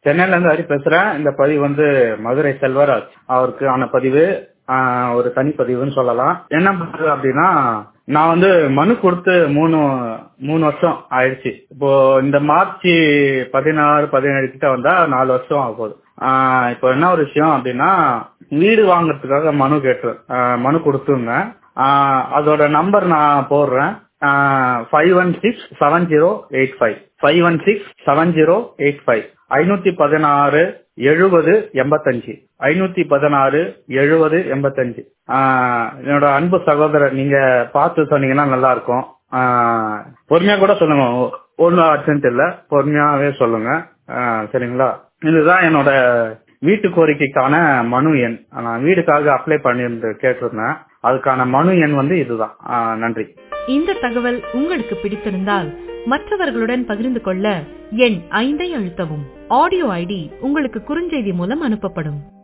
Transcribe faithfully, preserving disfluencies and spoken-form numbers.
சென்னையில இருந்து ஹரி பேசுறேன். இந்த பதிவு வந்து மதுரை செல்வராஜ் அவருக்கு ஆன பதிவு. ஆஹ் ஒரு தனிப்பதிவுன்னு சொல்லலாம். என்ன பண்றது அப்படின்னா, நான் வந்து மனு கொடுத்து மூணு மூணு வருஷம் ஆயிடுச்சு. இப்போ இந்த மார்ச் பதினாறு பதினேழு கிட்ட வந்தா நாலு வருஷம் ஆக போகுது. ஆஹ் இப்போ என்ன ஒரு விஷயம் அப்படின்னா, வீடு வாங்குறதுக்காக மனு கேட்டு ஆஹ் மனு கொடுத்துருந்தேன். ஆஹ் அதோட நம்பர் நான் போடுறேன். Five one six seven zero eight five five one six seven zero eight five ஐநூத்தி பதினாறு எழுபது எண்பத்தஞ்சு ஐநூத்தி பதினாறு எழுபது எண்பத்தஞ்சு. என்னோட அன்பு சகோதரர், நீங்க பார்த்து சொன்னீங்கன்னா நல்லா இருக்கும். ஆஹ் பொறுமையா கூட சொல்லுங்க, ஒன்னும் அர்ஜென்ட் இல்ல, பொறுமையாவே சொல்லுங்க. ஆஹ் சரிங்களா? இதுதான் என்னோட வீட்டு கோரிக்கைக்கான மனு எண். நான் வீடுக்காக அப்ளை பண்ணிருந்து கேட்டிருந்தேன். அதுக்கான மனு எண் வந்து இதுதான். ஆஹ் நன்றி. இந்த தகவல் உங்களுக்கு பிடித்திருந்தால் மற்றவர்களுடன் பகிர்ந்து கொள்ள எண் ஐந்தை அழுத்தவும். ஆடியோ ஐடி உங்களுக்கு குறுஞ்செய்தி மூலம் அனுப்பப்படும்.